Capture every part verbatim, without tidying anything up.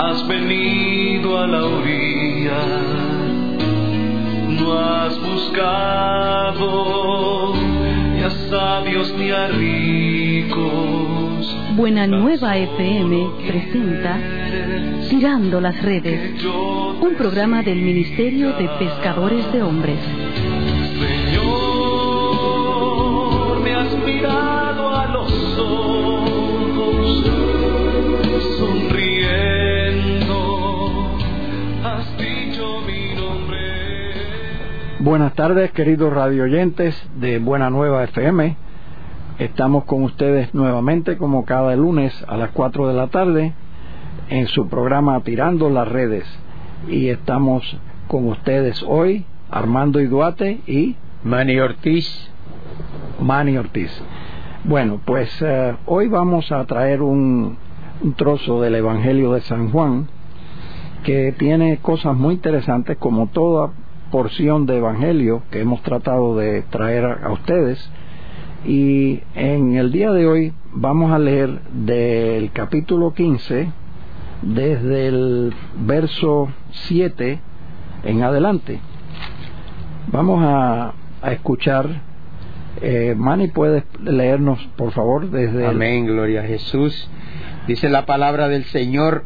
has venido a la orilla, no has buscado ni a sabios ni a ricos. Buena Nueva F M presenta Tirando las Redes, un programa del Ministerio de Pescadores de Hombres. Señor, me has mirado a los ojos, sonriendo, has dicho mi nombre. Buenas tardes, queridos radioyentes de Buena Nueva F M. Estamos con ustedes nuevamente como cada lunes a las cuatro de la tarde en su programa Tirando las Redes, y estamos con ustedes hoy Armando Iduate y Manny Ortiz. Manny Ortiz. Bueno, pues uh, hoy vamos a traer un, un trozo del Evangelio de San Juan que tiene cosas muy interesantes, como toda porción de Evangelio que hemos tratado de traer a, a ustedes. Y en el día de hoy vamos a leer del capítulo quince, desde el verso siete en adelante. Vamos a, a escuchar. eh, Manny, ¿puedes leernos por favor desde Amén, el... gloria a Jesús. Dice la palabra del Señor: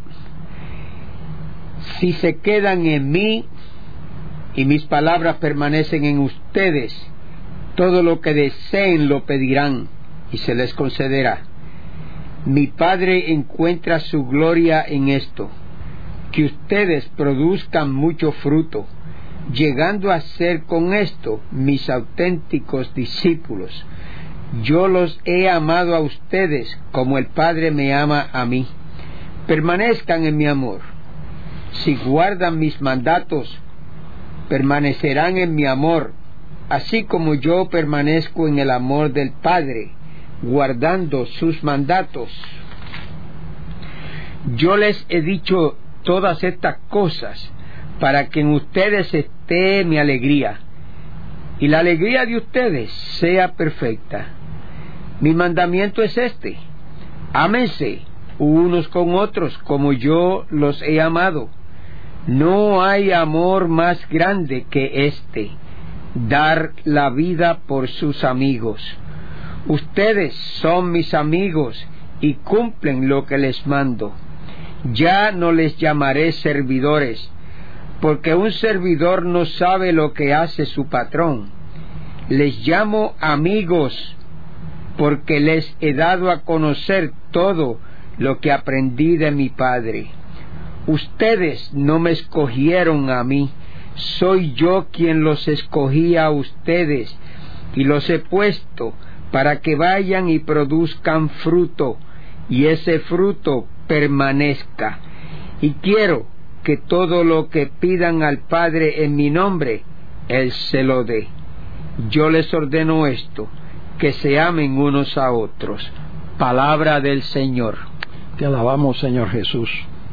si se quedan en mí y mis palabras permanecen en ustedes, todo lo que deseen lo pedirán y se les concederá. Mi Padre encuentra su gloria en esto, que ustedes produzcan mucho fruto, llegando a ser con esto mis auténticos discípulos. Yo los he amado a ustedes como el Padre me ama a mí. Permanezcan en mi amor. Si guardan mis mandatos, permanecerán en mi amor, así como yo permanezco en el amor del Padre, guardando sus mandatos. Yo les he dicho todas estas cosas para que en ustedes esté mi alegría, y la alegría de ustedes sea perfecta. Mi mandamiento es este: ámense unos con otros como yo los he amado. No hay amor más grande que este, dar la vida por sus amigos. Ustedes son mis amigos y cumplen lo que les mando. Ya no les llamaré servidores, porque un servidor no sabe lo que hace su patrón. Les llamo amigos, porque les he dado a conocer todo lo que aprendí de mi Padre. Ustedes no me escogieron a mí, soy yo quien los escogí a ustedes, y los he puesto para que vayan y produzcan fruto, y ese fruto permanezca. Y quiero que todo lo que pidan al Padre en mi nombre, Él se lo dé. Yo les ordeno esto, que se amen unos a otros. Palabra del Señor. Te alabamos, Señor Jesús.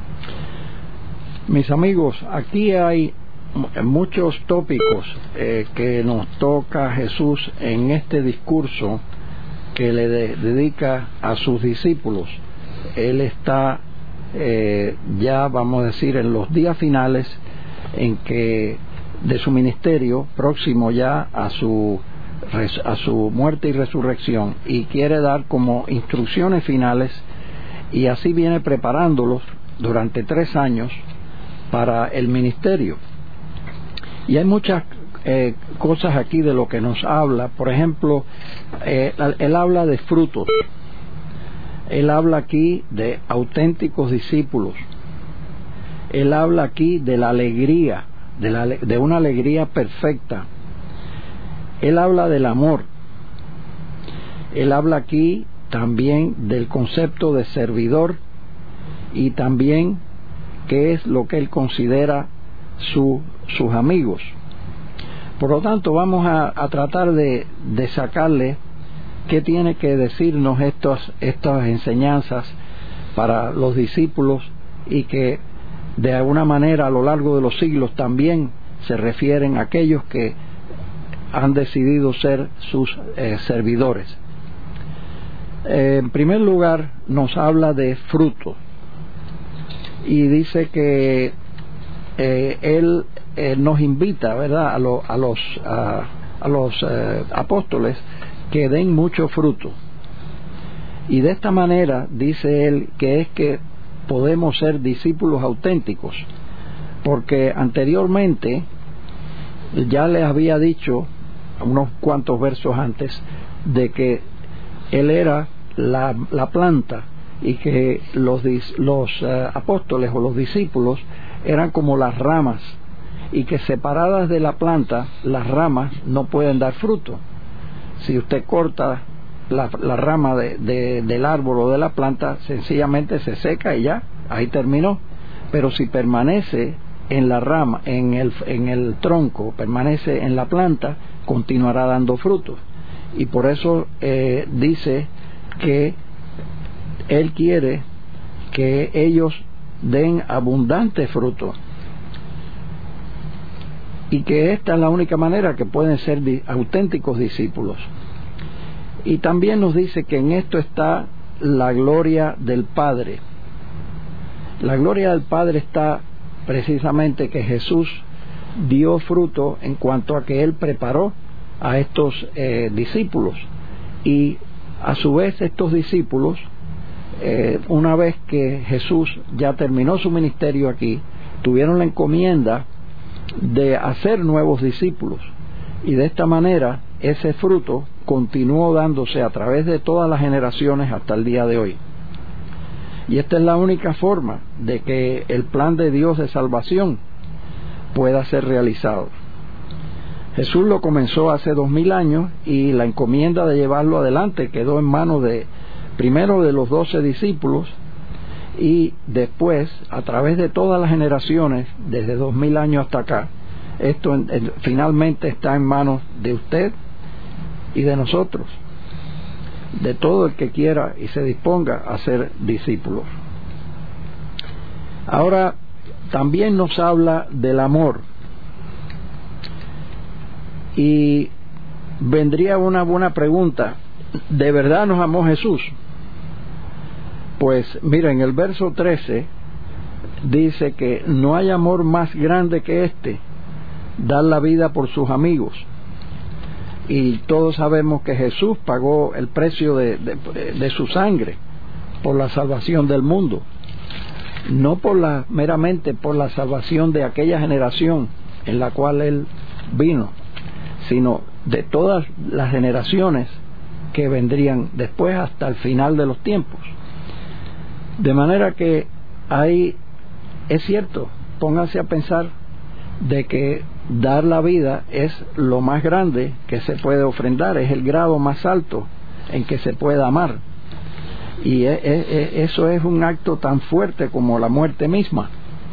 Mis amigos, aquí hay muchos tópicos eh, que nos toca Jesús en este discurso que le de, dedica a sus discípulos. Él está eh, ya, vamos a decir, en los días finales en que de su ministerio, próximo ya a su a su muerte y resurrección, y quiere dar como instrucciones finales, y así viene preparándolos durante tres años para el ministerio. Y hay muchas eh, cosas aquí de lo que nos habla. Por ejemplo, eh, él habla de frutos. Él habla aquí de auténticos discípulos. Él habla aquí de la alegría, de, la, de una alegría perfecta. Él habla del amor. Él habla aquí también del concepto de servidor, y también qué es lo que él considera su, sus amigos. Por lo tanto, vamos a, a tratar de, de sacarle qué tiene que decirnos estas, estas enseñanzas para los discípulos, y que de alguna manera a lo largo de los siglos también se refieren a aquellos que han decidido ser sus eh, servidores. Eh, en primer lugar, nos habla de fruto. y dice que eh, él eh, nos invita, ¿verdad?, a, lo, a los a, a los eh, apóstoles que den mucho fruto, y de esta manera dice él que es que podemos ser discípulos auténticos, porque anteriormente ya les había dicho unos cuantos versos antes de que él era la, la planta y que los, los uh, apóstoles o los discípulos eran como las ramas, y que separadas de la planta las ramas no pueden dar fruto. Si usted corta la, la rama de, de, del árbol o de la planta, sencillamente se seca y ya, ahí terminó. Pero si permanece en la rama, en el, en el tronco, permanece en la planta, continuará dando frutos. Y por eso eh, dice que él quiere que ellos den abundante fruto, y que esta es la única manera que pueden ser di- auténticos discípulos. Y también nos dice que en esto está la gloria del Padre. La gloria del Padre está precisamente que Jesús dio fruto en cuanto a que él preparó a estos eh, discípulos, y a su vez estos discípulos, eh, una vez que Jesús ya terminó su ministerio aquí, tuvieron la encomienda de hacer nuevos discípulos, y de esta manera ese fruto continuó dándose a través de todas las generaciones hasta el día de hoy. Y esta es la única forma de que el plan de Dios de salvación pueda ser realizado. Jesús lo comenzó hace dos mil años, y la encomienda de llevarlo adelante quedó en manos de, primero, de los doce discípulos, y después, a través de todas las generaciones, desde dos mil años hasta acá, esto en, en, finalmente está en manos de usted y de nosotros, de todo el que quiera y se disponga a ser discípulos. Ahora, también nos habla del amor, y vendría una buena pregunta: ¿de verdad nos amó Jesús? Pues mira, en el verso trece dice que no hay amor más grande que este, dar la vida por sus amigos. Y todos sabemos que Jesús pagó el precio de, de, de su sangre por la salvación del mundo, no por la meramente por la salvación de aquella generación en la cual él vino, sino de todas las generaciones que vendrían después hasta el final de los tiempos. De manera que ahí es cierto, pónganse a pensar de que dar la vida es lo más grande que se puede ofrendar, es el grado más alto en que se puede amar, y es, es, eso es un acto tan fuerte como la muerte misma.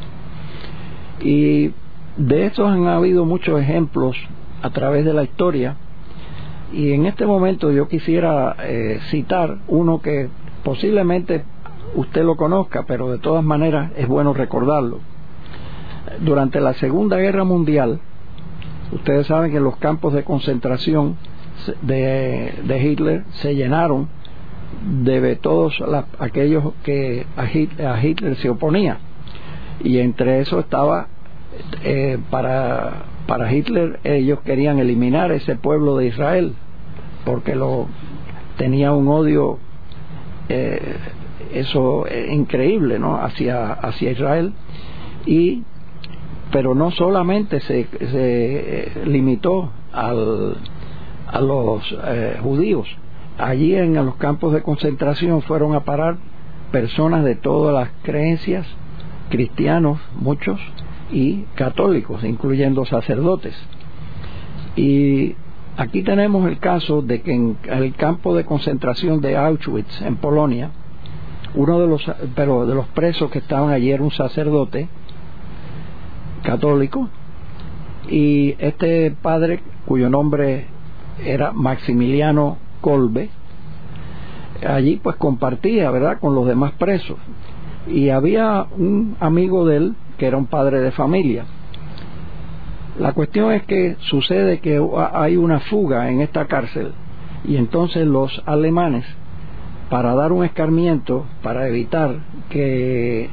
Y de estos han habido muchos ejemplos a través de la historia, y en este momento yo quisiera eh, citar uno que posiblemente usted lo conozca, pero de todas maneras es bueno recordarlo. Durante la Segunda Guerra Mundial, ustedes saben que los campos de concentración de, de Hitler se llenaron de todos la, aquellos que a Hitler, a Hitler se oponía, y entre eso estaba eh, para, para Hitler, ellos querían eliminar ese pueblo de Israel porque lo tenía un odio eh, eso eh, increíble, ¿no?, hacia, hacia Israel. Y pero no solamente se, se eh, limitó al, a los eh, judíos. Allí en los campos de concentración fueron a parar personas de todas las creencias, cristianos muchos y católicos, incluyendo sacerdotes. Y aquí tenemos el caso de que en el campo de concentración de Auschwitz, en Polonia, uno de los pero de los presos que estaban allí era un sacerdote católico, y este padre, cuyo nombre era Maximiliano Kolbe, allí pues compartía, ¿verdad?, con los demás presos, y había un amigo de él que era un padre de familia. La cuestión es que sucede que hay una fuga en esta cárcel, y entonces los alemanes, para dar un escarmiento, para evitar que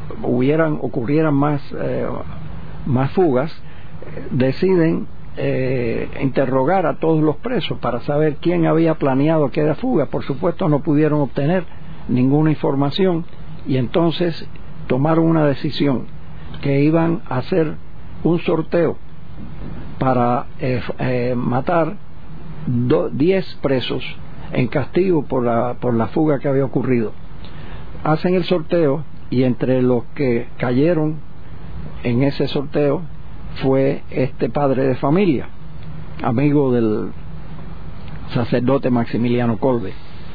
hubieran ocurrieran más eh, más fugas, eh, deciden eh, interrogar a todos los presos para saber quién había planeado aquella fuga. Por supuesto no pudieron obtener ninguna información y entonces tomaron una decisión que iban a hacer un sorteo para eh, eh, matar diez presos en castigo por la, por la fuga que había ocurrido. Hacen el sorteo y entre los que cayeron en ese sorteo fue este padre de familia, amigo del sacerdote Maximiliano Kolbe.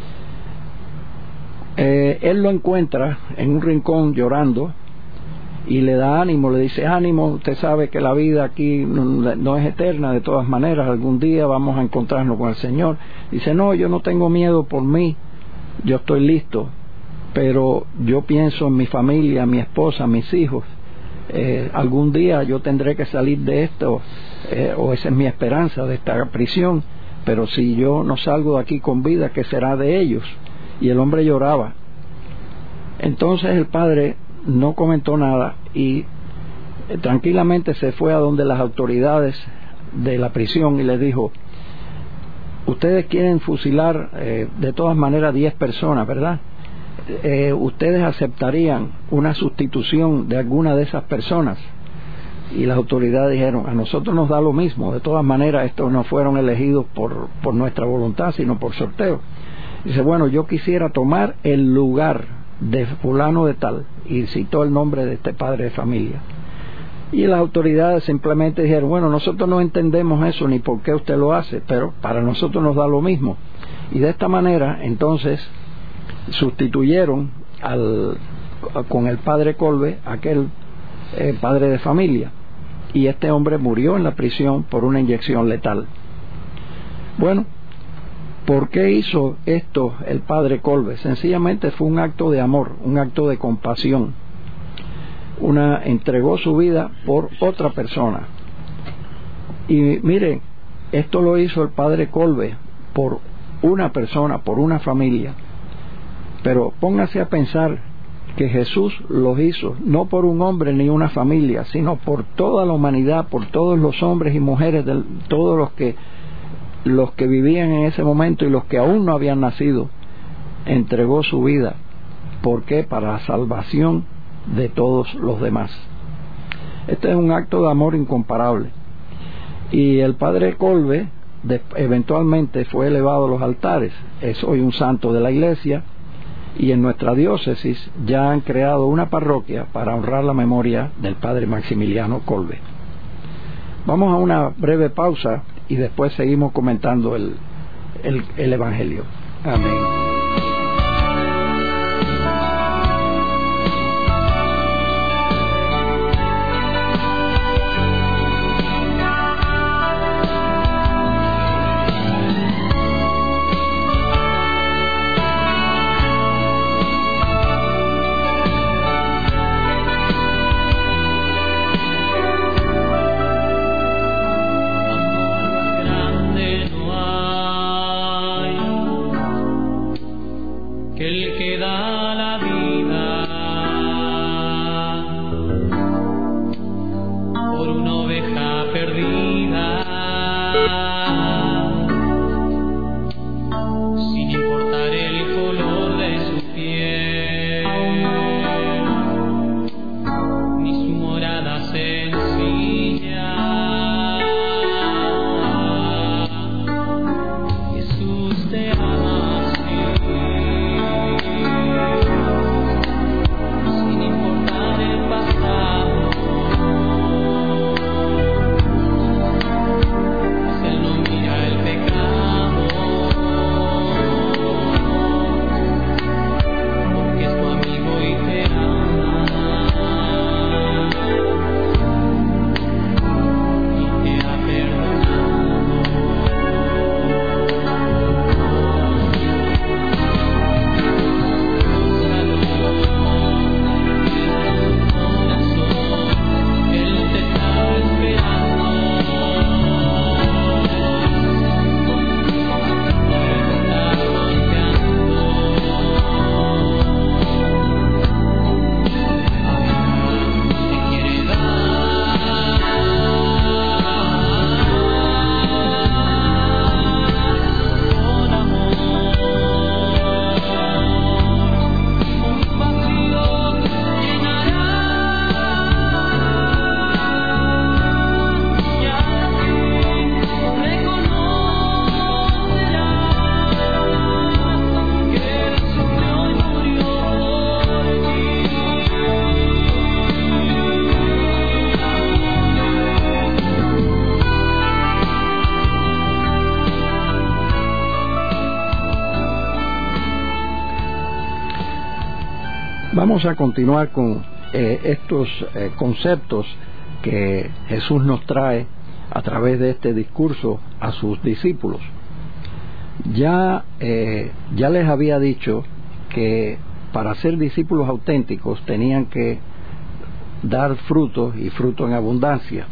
Eh, él lo encuentra en un rincón llorando y le da ánimo, le dice: ánimo, usted sabe que la vida aquí no, no es eterna, de todas maneras algún día vamos a encontrarnos con el Señor. Dice: no, yo no tengo miedo por mí, yo estoy listo, pero yo pienso en mi familia, mi esposa, mis hijos. Eh, algún día yo tendré que salir de esto, eh, o esa es mi esperanza, de esta prisión, pero si yo no salgo de aquí con vida, ¿qué será de ellos? Y el hombre lloraba. Entonces el padre no comentó nada y eh, tranquilamente se fue a donde las autoridades de la prisión y les dijo: ustedes quieren fusilar eh, de todas maneras diez personas, ¿verdad? Eh, ¿ustedes aceptarían una sustitución de alguna de esas personas? Y las autoridades dijeron: a nosotros nos da lo mismo, de todas maneras estos no fueron elegidos por, por nuestra voluntad, sino por sorteo. Dice: bueno, yo quisiera tomar el lugar de fulano de tal, y citó el nombre de este padre de familia. Y las autoridades simplemente dijeron: bueno, nosotros no entendemos eso ni por qué usted lo hace, pero para nosotros nos da lo mismo. Y de esta manera entonces sustituyeron al, con el padre Kolbe, aquel eh, padre de familia, y este hombre murió en la prisión por una inyección letal. Bueno, ¿por qué hizo esto el padre Kolbe? Sencillamente fue un acto de amor, un acto de compasión. Una entregó su vida por otra persona. Y miren, esto lo hizo el padre Kolbe por una persona, por una familia. Pero póngase a pensar que Jesús los hizo no por un hombre ni una familia, sino por toda la humanidad, por todos los hombres y mujeres, de todos los que los que vivían en ese momento y los que aún no habían nacido. Entregó su vida. ¿Por qué? Para la salvación de todos los demás. Este es un acto de amor incomparable. Y el padre Kolbe de, eventualmente fue elevado a los altares. Es hoy un santo de la iglesia, y en nuestra diócesis ya han creado una parroquia para honrar la memoria del padre Maximiliano Kolbe. Vamos a una breve pausa y después seguimos comentando el, el, el Evangelio. Amén. Vamos a continuar con eh, estos eh, conceptos que Jesús nos trae a través de este discurso a sus discípulos. Ya, eh, ya les había dicho que para ser discípulos auténticos tenían que dar frutos y fruto en abundancia.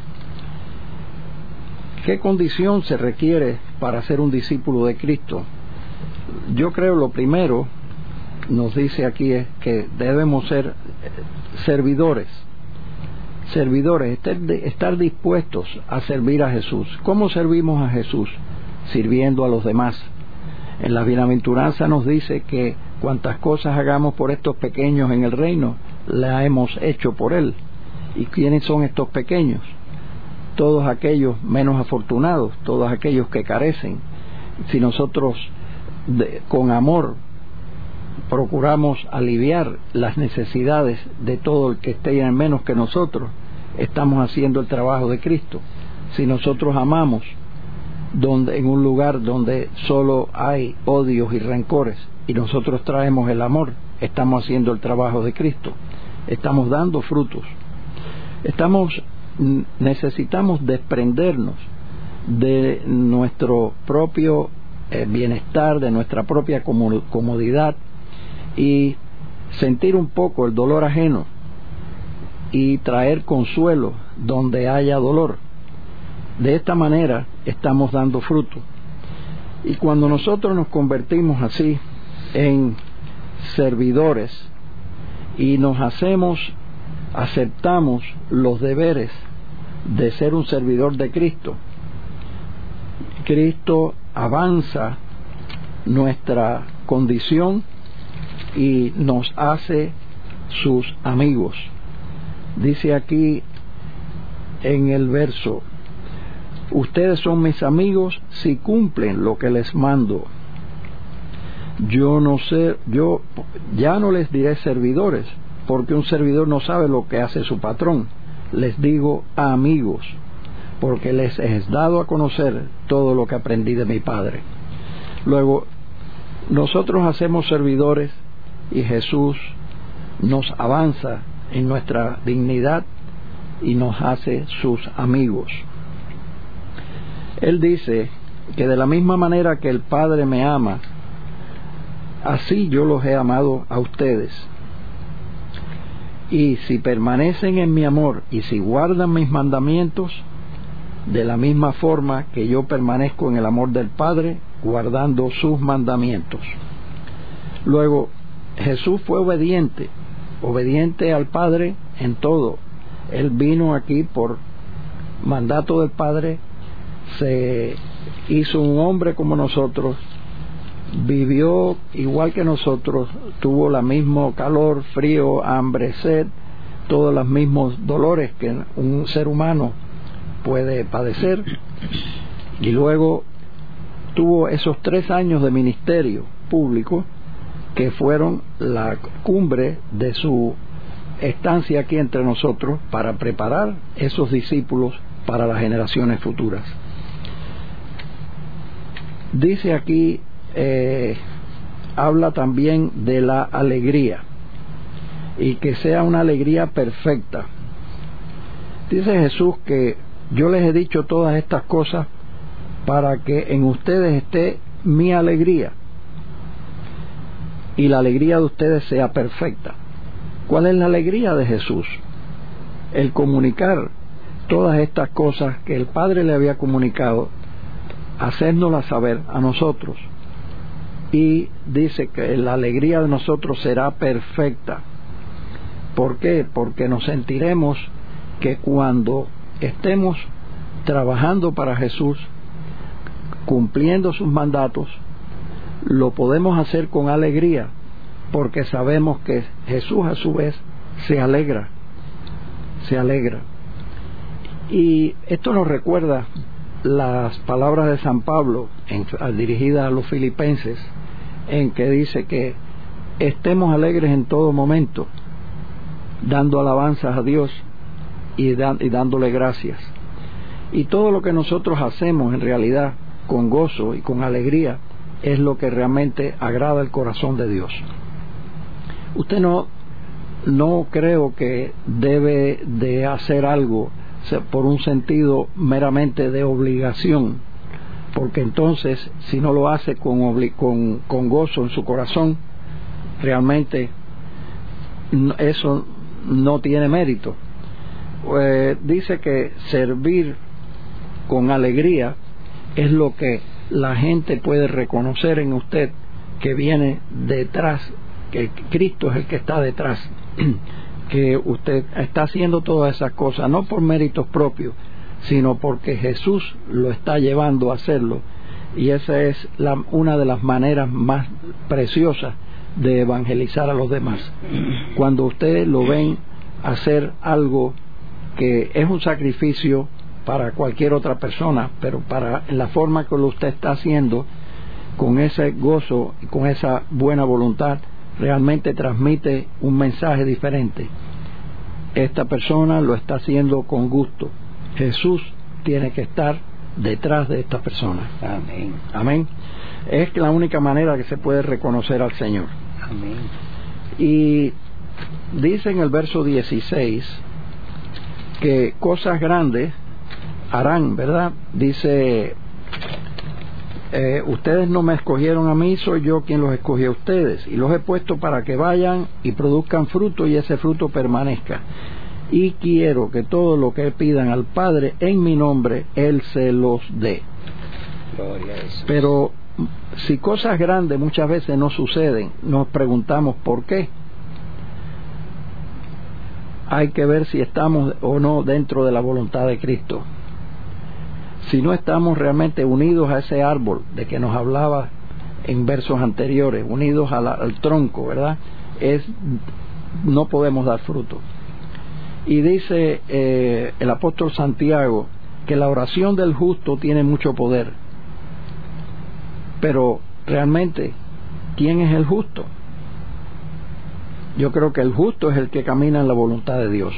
¿Qué condición se requiere para ser un discípulo de Cristo? Yo creo lo primero, nos dice aquí, es que debemos ser servidores. Servidores, estar, estar dispuestos a servir a Jesús. ¿Cómo servimos a Jesús? Sirviendo a los demás. En la bienaventuranza nos dice que cuantas cosas hagamos por estos pequeños en el reino, la hemos hecho por Él. ¿Y quiénes son estos pequeños? Todos aquellos menos afortunados, todos aquellos que carecen. Si nosotros de, con amor procuramos aliviar las necesidades de todo el que esté en menos que nosotros, estamos haciendo el trabajo de Cristo. Si nosotros amamos donde, en un lugar donde solo hay odios y rencores, y nosotros traemos el amor, estamos haciendo el trabajo de Cristo. Estamos dando frutos. Estamos necesitamos desprendernos de nuestro propio eh, bienestar, de nuestra propia comodidad, y sentir un poco el dolor ajeno y traer consuelo donde haya dolor. De esta manera estamos dando fruto. Y cuando nosotros nos convertimos así en servidores y nos hacemos, aceptamos los deberes de ser un servidor de Cristo, Cristo avanza nuestra condición y nos hace sus amigos. Dice aquí en el verso: ustedes son mis amigos si cumplen lo que les mando. Yo no sé, yo ya no les diré servidores, porque un servidor no sabe lo que hace su patrón. Les digo amigos, porque les he dado a conocer todo lo que aprendí de mi Padre. Luego, nosotros hacemos servidores y Jesús nos avanza en nuestra dignidad y nos hace sus amigos. Él dice que de la misma manera que el Padre me ama, así yo los he amado a ustedes. Y si permanecen en mi amor y si guardan mis mandamientos, de la misma forma que yo permanezco en el amor del Padre, guardando sus mandamientos. Luego, Jesús fue obediente, obediente al Padre en todo. Él vino aquí por mandato del Padre, se hizo un hombre como nosotros, vivió igual que nosotros, tuvo el mismo calor, frío, hambre, sed, todos los mismos dolores que un ser humano puede padecer, y luego tuvo esos tres años de ministerio público que fueron la cumbre de su estancia aquí entre nosotros para preparar esos discípulos para las generaciones futuras. Dice aquí, eh, habla también de la alegría, y que sea una alegría perfecta. Dice Jesús que yo les he dicho todas estas cosas para que en ustedes esté mi alegría y la alegría de ustedes sea perfecta. ¿Cuál es la alegría de Jesús? El comunicar todas estas cosas que el Padre le había comunicado, hacérnoslas saber a nosotros. Y dice que la alegría de nosotros será perfecta. ¿Por qué? Porque nos sentiremos que cuando estemos trabajando para Jesús, cumpliendo sus mandatos, lo podemos hacer con alegría, porque sabemos que Jesús a su vez se alegra, se alegra. Y esto nos recuerda las palabras de San Pablo en, dirigidas a los filipenses, en que dice que estemos alegres en todo momento, dando alabanzas a Dios y, dan, y dándole gracias. Y todo lo que nosotros hacemos en realidad con gozo y con alegría es lo que realmente agrada el corazón de Dios. Usted no no creo que debe de hacer algo por un sentido meramente de obligación, porque entonces si no lo hace con, obli- con, con gozo en su corazón, realmente eso no tiene mérito. Eh, dice que servir con alegría es lo que la gente puede reconocer en usted, que viene detrás, que Cristo es el que está detrás, que usted está haciendo todas esas cosas no por méritos propios, sino porque Jesús lo está llevando a hacerlo, y esa es la, una de las maneras más preciosas de evangelizar a los demás. Cuando ustedes lo ven hacer algo que es un sacrificio para cualquier otra persona, pero para la forma que lo usted está haciendo, con ese gozo y con esa buena voluntad, realmente transmite un mensaje diferente. Esta persona lo está haciendo con gusto. Jesús tiene que estar detrás de esta persona. Amén. Amén. Es la única manera que se puede reconocer al Señor. Amén. Y dice en el verso dieciséis que cosas grandes harán, ¿verdad? Dice, eh, ustedes no me escogieron a mí, soy yo quien los escogió a ustedes, y los he puesto para que vayan y produzcan fruto, y ese fruto permanezca. Y quiero que todo lo que pidan al Padre en mi nombre, Él se los dé. Gloria a Jesús. Pero si cosas grandes muchas veces no suceden, nos preguntamos por qué. Hay que ver si estamos o no dentro de la voluntad de Cristo. Si no estamos realmente unidos a ese árbol de que nos hablaba en versos anteriores, unidos a la, al tronco, ¿verdad? Es, no podemos dar fruto. Y dice eh, el apóstol Santiago que la oración del justo tiene mucho poder. Pero realmente, ¿quién es el justo? Yo creo que el justo es el que camina en la voluntad de Dios.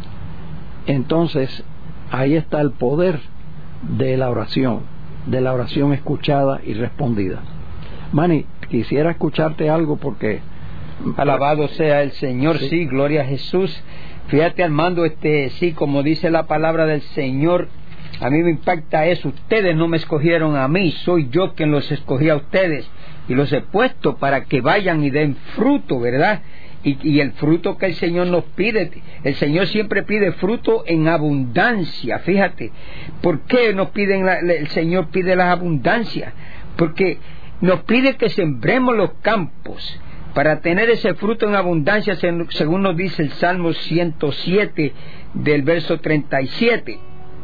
Entonces, ahí está el poder de la oración, de la oración escuchada y respondida. Manny, quisiera escucharte algo porque... Alabado sea el Señor, sí, sí, gloria a Jesús. Fíjate, Armando, este, sí, como dice la palabra del Señor, a mí me impacta eso. Ustedes no me escogieron a mí, soy yo quien los escogí a ustedes, y los he puesto para que vayan y den fruto, ¿verdad? Y, y el fruto que el Señor nos pide, el Señor siempre pide fruto en abundancia. Fíjate, ¿por qué nos piden la, el Señor pide la abundancia? Porque nos pide que sembremos los campos para tener ese fruto en abundancia, según nos dice el Salmo ciento siete del verso treinta y siete.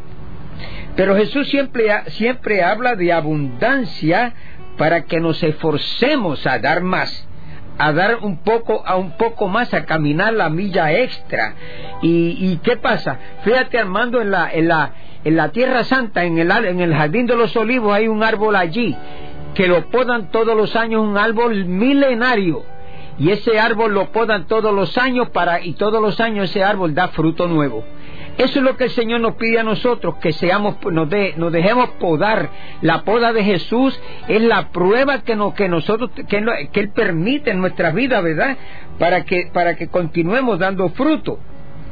Pero Jesús siempre, siempre habla de abundancia para que nos esforcemos a dar más, a dar un poco, a un poco más, a caminar la milla extra. ¿Y, y qué pasa? Fíjate, Armando, en la, en la, en la Tierra Santa, en el, en el Jardín de los Olivos, hay un árbol allí que lo podan todos los años, un árbol milenario, y ese árbol lo podan todos los años para, y todos los años ese árbol da fruto nuevo. Eso es lo que el Señor nos pide a nosotros, que seamos, nos, de, nos dejemos podar. La poda de Jesús es la prueba que, nos, que nosotros, que, que Él permite en nuestras vidas, ¿verdad? Para que, para que continuemos dando fruto.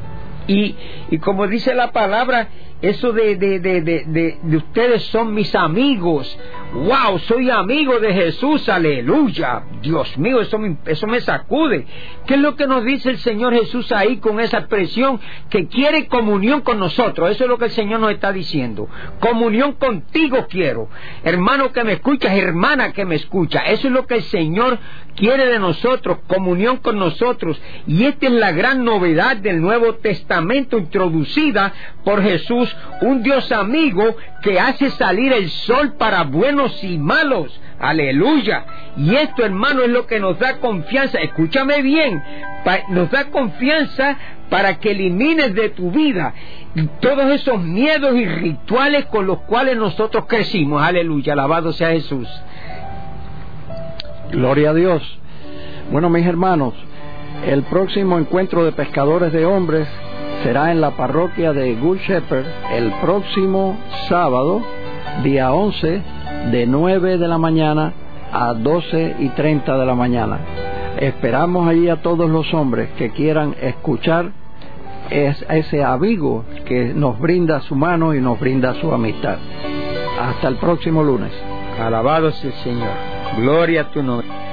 Y, y como dice la palabra, eso de, de, de, de, de, de ustedes son mis amigos. ¡Wow! Soy amigo de Jesús, aleluya. Dios mío, eso me, eso me sacude. ¿Qué es lo que nos dice el Señor Jesús ahí con esa expresión? Que quiere comunión con nosotros. Eso es lo que el Señor nos está diciendo. Comunión contigo quiero. Hermano que me escuchas, hermana que me escucha. Eso es lo que el Señor quiere de nosotros, comunión con nosotros. Y esta es la gran novedad del Nuevo Testamento introducida por Jesús, un Dios amigo que hace salir el sol para buenos y malos. Aleluya. Y esto, hermano, es lo que nos da confianza. Escúchame bien, pa- nos da confianza para que elimines de tu vida todos esos miedos y rituales con los cuales nosotros crecimos. Aleluya, alabado sea Jesús. Gloria a Dios. Bueno, mis hermanos, el próximo encuentro de pescadores de hombres será en la parroquia de Good Shepherd el próximo sábado, día once, de nueve de la mañana a doce y treinta de la mañana. Esperamos allí a todos los hombres que quieran escuchar es ese amigo que nos brinda su mano y nos brinda su amistad. Hasta el próximo lunes. Alabado sea el Señor. Gloria a tu nombre.